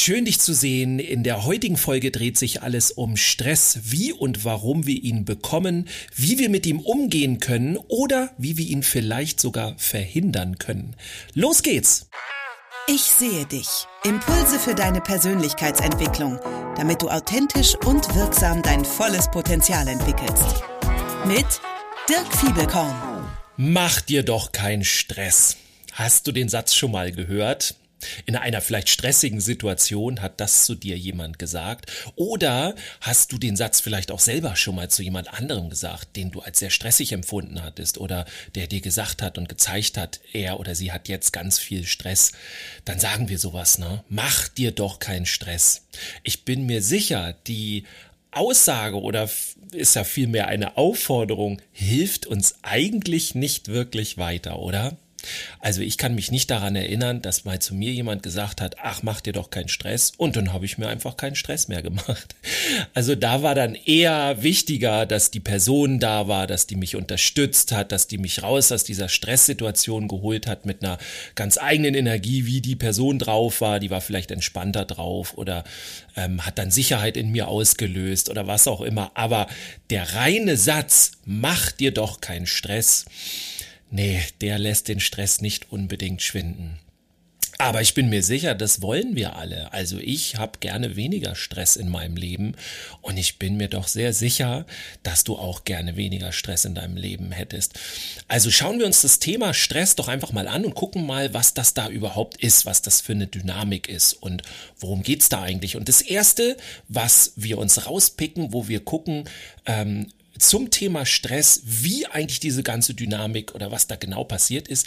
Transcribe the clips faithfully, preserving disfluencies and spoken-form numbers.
Schön, dich zu sehen. In der heutigen Folge dreht sich alles um Stress, wie und warum wir ihn bekommen, wie wir mit ihm umgehen können oder wie wir ihn vielleicht sogar verhindern können. Los geht's! Ich sehe dich. Impulse für deine Persönlichkeitsentwicklung, damit du authentisch und wirksam dein volles Potenzial entwickelst. Mit Dirk Fiebelkorn. Mach dir doch keinen Stress. Hast du den Satz schon mal gehört? In einer vielleicht stressigen Situation hat das zu dir jemand gesagt. Oder hast du den Satz vielleicht auch selber schon mal zu jemand anderem gesagt, den du als sehr stressig empfunden hattest oder der dir gesagt hat und gezeigt hat, er oder sie hat jetzt ganz viel Stress. Dann sagen wir sowas, ne? Mach dir doch keinen Stress. Ich bin mir sicher, die Aussage oder ist ja vielmehr eine Aufforderung, hilft uns eigentlich nicht wirklich weiter, oder? Also ich kann mich nicht daran erinnern, dass mal zu mir jemand gesagt hat, ach, mach dir doch keinen Stress, und dann habe ich mir einfach keinen Stress mehr gemacht. Also da war dann eher wichtiger, dass die Person da war, dass die mich unterstützt hat, dass die mich raus aus dieser Stresssituation geholt hat mit einer ganz eigenen Energie, wie die Person drauf war, die war vielleicht entspannter drauf oder ähm, hat dann Sicherheit in mir ausgelöst oder was auch immer. Aber der reine Satz, mach dir doch keinen Stress, nee, der lässt den Stress nicht unbedingt schwinden. Aber ich bin mir sicher, das wollen wir alle. Also ich habe gerne weniger Stress in meinem Leben und ich bin mir doch sehr sicher, dass du auch gerne weniger Stress in deinem Leben hättest. Also schauen wir uns das Thema Stress doch einfach mal an und gucken mal, was das da überhaupt ist, was das für eine Dynamik ist und worum geht's da eigentlich. Und das Erste, was wir uns rauspicken, wo wir gucken, ähm, zum Thema Stress, wie eigentlich diese ganze Dynamik oder was da genau passiert ist.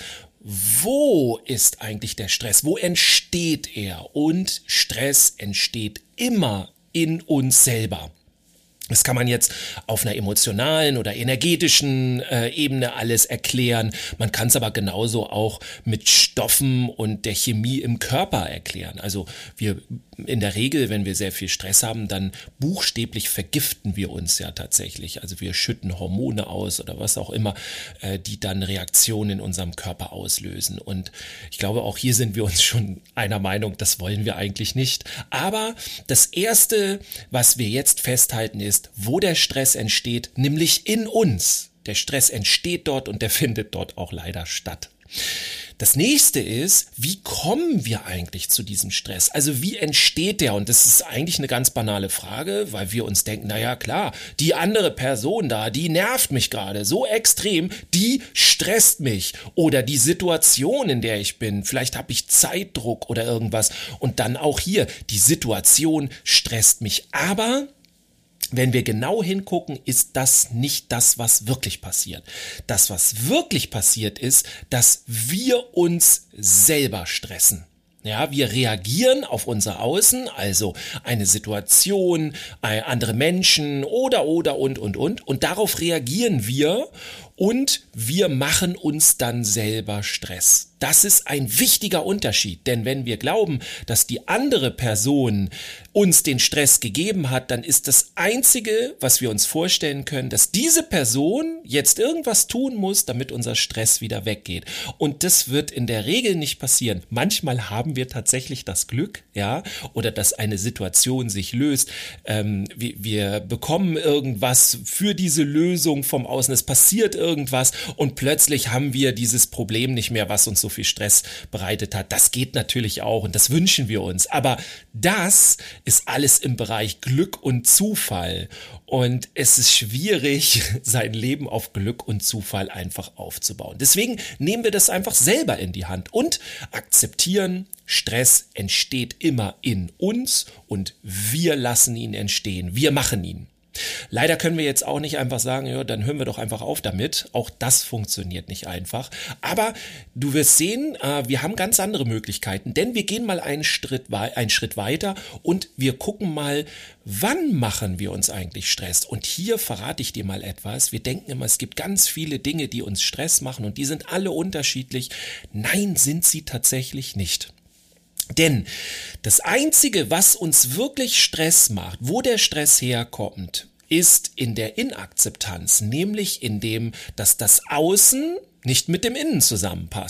Wo ist eigentlich der Stress? Wo entsteht er? Und Stress entsteht immer in uns selber. Das kann man jetzt auf einer emotionalen oder energetischen äh, Ebene alles erklären. Man kann es aber genauso auch mit Stoffen und der Chemie im Körper erklären. Also wir in der Regel, wenn wir sehr viel Stress haben, dann buchstäblich vergiften wir uns ja tatsächlich. Also wir schütten Hormone aus oder was auch immer, äh, die dann Reaktionen in unserem Körper auslösen. Und ich glaube, auch hier sind wir uns schon einer Meinung, das wollen wir eigentlich nicht. Aber das Erste, was wir jetzt festhalten, ist, wo der Stress entsteht, nämlich in uns. Der Stress entsteht dort und der findet dort auch leider statt. Das nächste ist, wie kommen wir eigentlich zu diesem Stress? Also wie entsteht der? Und das ist eigentlich eine ganz banale Frage, weil wir uns denken, naja klar, die andere Person da, die nervt mich gerade so extrem, die stresst mich. Oder die Situation, in der ich bin, vielleicht habe ich Zeitdruck oder irgendwas. Und dann auch hier, die Situation stresst mich. Aber wenn wir genau hingucken, ist das nicht das, was wirklich passiert. Das, was wirklich passiert, ist, dass wir uns selber stressen. Ja, wir reagieren auf unser Außen, also eine Situation, andere Menschen oder, oder, und, und, und. Und darauf reagieren wir und wir machen uns dann selber Stress. Das ist ein wichtiger Unterschied, denn wenn wir glauben, dass die andere Person uns den Stress gegeben hat, dann ist das Einzige, was wir uns vorstellen können, dass diese Person jetzt irgendwas tun muss, damit unser Stress wieder weggeht. Und das wird in der Regel nicht passieren. Manchmal haben wir tatsächlich das Glück, ja, oder dass eine Situation sich löst. Ähm, wir, wir bekommen irgendwas für diese Lösung vom Außen. Es passiert irgendwas und plötzlich haben wir dieses Problem nicht mehr, was uns so viel Stress bereitet hat. Das geht natürlich auch und das wünschen wir uns. Aber das ist alles im Bereich Glück und Zufall. Und es ist schwierig, sein Leben auf Glück und Zufall einfach aufzubauen. Deswegen nehmen wir das einfach selber in die Hand und akzeptieren, Stress entsteht immer in uns und wir lassen ihn entstehen. Wir machen ihn. Leider können wir jetzt auch nicht einfach sagen, ja, dann hören wir doch einfach auf damit. Auch das funktioniert nicht einfach. Aber du wirst sehen, äh, wir haben ganz andere Möglichkeiten, denn wir gehen mal einen Schritt, einen Schritt weiter und wir gucken mal, wann machen wir uns eigentlich Stress? Und hier verrate ich dir mal etwas. Wir denken immer, es gibt ganz viele Dinge, die uns Stress machen und die sind alle unterschiedlich. Nein, sind sie tatsächlich nicht. Denn das Einzige, was uns wirklich Stress macht, wo der Stress herkommt, ist in der Inakzeptanz, nämlich in dem, dass das Außen nicht mit dem Innen zusammenpasst.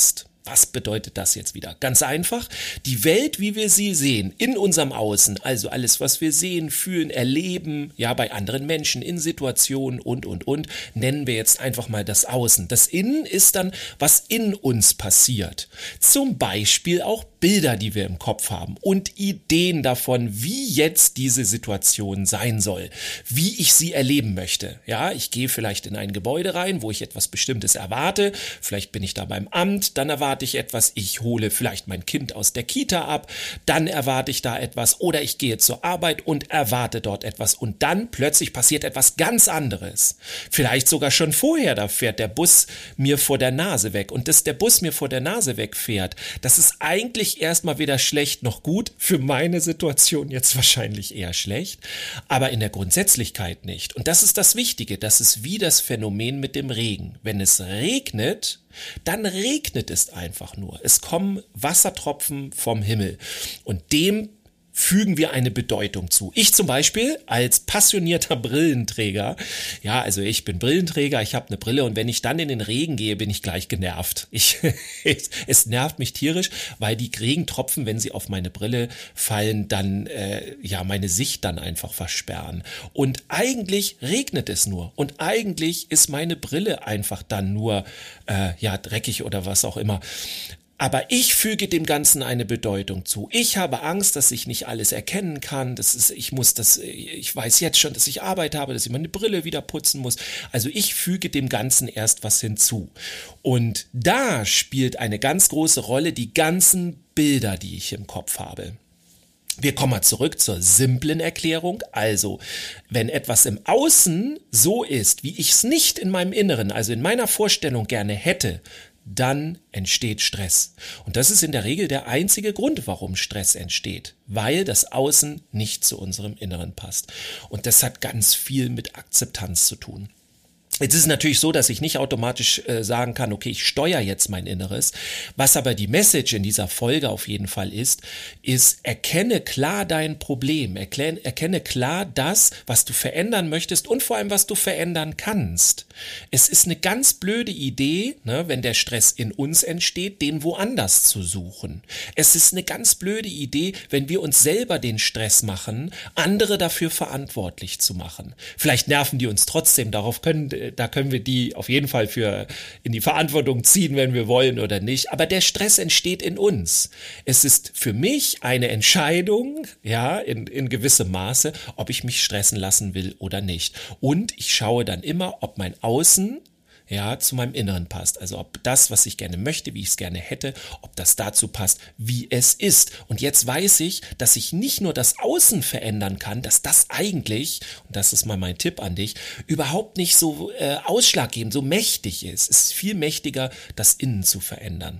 Was bedeutet das jetzt wieder? Ganz einfach, die Welt, wie wir sie sehen, in unserem Außen, also alles, was wir sehen, fühlen, erleben, ja, bei anderen Menschen, in Situationen und, und, und, nennen wir jetzt einfach mal das Außen. Das Innen ist dann, was in uns passiert. Zum Beispiel auch Bilder, die wir im Kopf haben und Ideen davon, wie jetzt diese Situation sein soll, wie ich sie erleben möchte. Ja, ich gehe vielleicht in ein Gebäude rein, wo ich etwas Bestimmtes erwarte, vielleicht bin ich da beim Amt, dann erwarte ich etwas, ich hole vielleicht mein Kind aus der Kita ab, dann erwarte ich da etwas oder ich gehe zur Arbeit und erwarte dort etwas und dann plötzlich passiert etwas ganz anderes. Vielleicht sogar schon vorher, da fährt der Bus mir vor der Nase weg und dass der Bus mir vor der Nase wegfährt, das ist eigentlich erstmal weder schlecht noch gut, für meine Situation jetzt wahrscheinlich eher schlecht, aber in der Grundsätzlichkeit nicht. Und das ist das Wichtige, das ist wie das Phänomen mit dem Regen. Wenn es regnet, dann regnet es einfach nur. Es kommen Wassertropfen vom Himmel und dem fügen wir eine Bedeutung zu. Ich zum Beispiel als passionierter Brillenträger, ja, also ich bin Brillenträger, ich habe eine Brille und wenn ich dann in den Regen gehe, bin ich gleich genervt. Ich, es, es nervt mich tierisch, weil die Regentropfen, wenn sie auf meine Brille fallen, dann äh, ja meine Sicht dann einfach versperren. Und eigentlich regnet es nur und eigentlich ist meine Brille einfach dann nur äh, ja dreckig oder was auch immer. Aber ich füge dem Ganzen eine Bedeutung zu. Ich habe Angst, dass ich nicht alles erkennen kann. Das ist, ich muss das, ich weiß jetzt schon, dass ich Arbeit habe, dass ich meine Brille wieder putzen muss. Also ich füge dem Ganzen erst was hinzu. Und da spielt eine ganz große Rolle die ganzen Bilder, die ich im Kopf habe. Wir kommen mal zurück zur simplen Erklärung. Also, wenn etwas im Außen so ist, wie ich es nicht in meinem Inneren, also in meiner Vorstellung gerne hätte, dann entsteht Stress. Und das ist in der Regel der einzige Grund, warum Stress entsteht, weil das Außen nicht zu unserem Inneren passt. Und das hat ganz viel mit Akzeptanz zu tun. Jetzt ist es natürlich so, dass ich nicht automatisch äh, sagen kann, okay, ich steuere jetzt mein Inneres. Was aber die Message in dieser Folge auf jeden Fall ist, ist, erkenne klar dein Problem, erkenne, erkenne klar das, was du verändern möchtest und vor allem, was du verändern kannst. Es ist eine ganz blöde Idee, ne, wenn der Stress in uns entsteht, den woanders zu suchen. Es ist eine ganz blöde Idee, wenn wir uns selber den Stress machen, andere dafür verantwortlich zu machen. Vielleicht nerven die uns trotzdem, darauf können da können wir die auf jeden Fall für in die Verantwortung ziehen, wenn wir wollen oder nicht. Aber der Stress entsteht in uns. Es ist für mich eine Entscheidung, ja, in, in gewissem Maße, ob ich mich stressen lassen will oder nicht. Und ich schaue dann immer, ob mein Außen ja, zu meinem Inneren passt. Also ob das, was ich gerne möchte, wie ich es gerne hätte, ob das dazu passt, wie es ist. Und jetzt weiß ich, dass ich nicht nur das Außen verändern kann, dass das eigentlich, und das ist mal mein Tipp an dich, überhaupt nicht so äh, ausschlaggebend, so mächtig ist. Es ist viel mächtiger, das Innen zu verändern.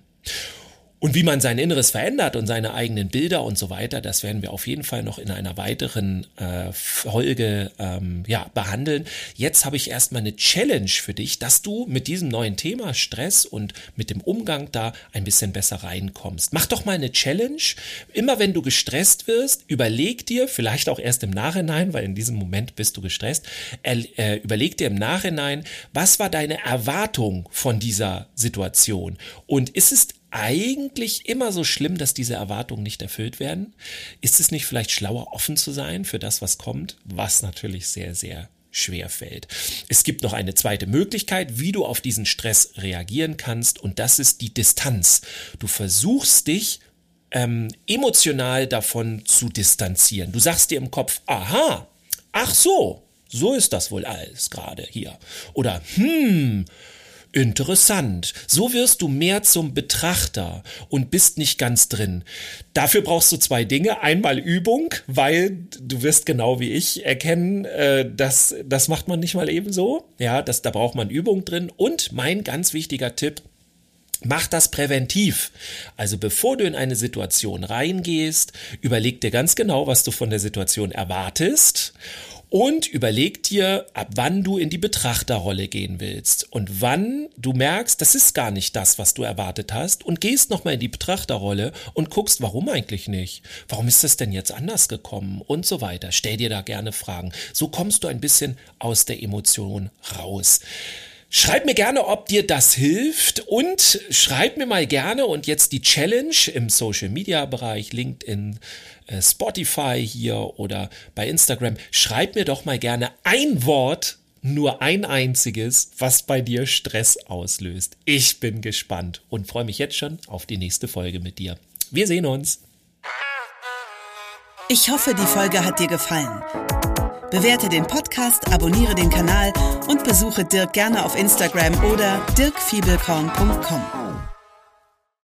Und wie man sein Inneres verändert und seine eigenen Bilder und so weiter, das werden wir auf jeden Fall noch in einer weiteren äh, Folge ähm, ja, behandeln. Jetzt habe ich erstmal eine Challenge für dich, dass du mit diesem neuen Thema Stress und mit dem Umgang da ein bisschen besser reinkommst. Mach doch mal eine Challenge. Immer wenn du gestresst wirst, überleg dir, vielleicht auch erst im Nachhinein, weil in diesem Moment bist du gestresst, äh, überleg dir im Nachhinein, was war deine Erwartung von dieser Situation? Und ist es eigentlich immer so schlimm, dass diese Erwartungen nicht erfüllt werden? Ist es nicht vielleicht schlauer, offen zu sein für das, was kommt? Was natürlich sehr, sehr schwer fällt. Es gibt noch eine zweite Möglichkeit, wie du auf diesen Stress reagieren kannst, und das ist die Distanz. Du versuchst dich ähm, emotional davon zu distanzieren. Du sagst dir im Kopf, aha, ach so, so ist das wohl alles gerade hier. Oder, hm, interessant. So wirst du mehr zum Betrachter und bist nicht ganz drin. Dafür brauchst du zwei Dinge. Einmal Übung, weil du wirst genau wie ich erkennen, äh, dass das macht man nicht mal eben so. Ja, das, da braucht man Übung drin. Und mein ganz wichtiger Tipp: Mach das präventiv. Also bevor du in eine Situation reingehst, überleg dir ganz genau, was du von der Situation erwartest. Und überleg dir, ab wann du in die Betrachterrolle gehen willst und wann du merkst, das ist gar nicht das, was du erwartet hast, und gehst nochmal in die Betrachterrolle und guckst, warum eigentlich nicht? Warum ist das denn jetzt anders gekommen? Und so weiter. Stell dir da gerne Fragen. So kommst du ein bisschen aus der Emotion raus. Schreib mir gerne, ob dir das hilft und schreib mir mal gerne und jetzt die Challenge im Social-Media-Bereich, LinkedIn, äh, Spotify hier oder bei Instagram. Schreib mir doch mal gerne ein Wort, nur ein einziges, was bei dir Stress auslöst. Ich bin gespannt und freue mich jetzt schon auf die nächste Folge mit dir. Wir sehen uns. Ich hoffe, die Folge hat dir gefallen. Bewerte den Podcast, abonniere den Kanal und besuche Dirk gerne auf Instagram oder dirk fiebelkorn punkt com.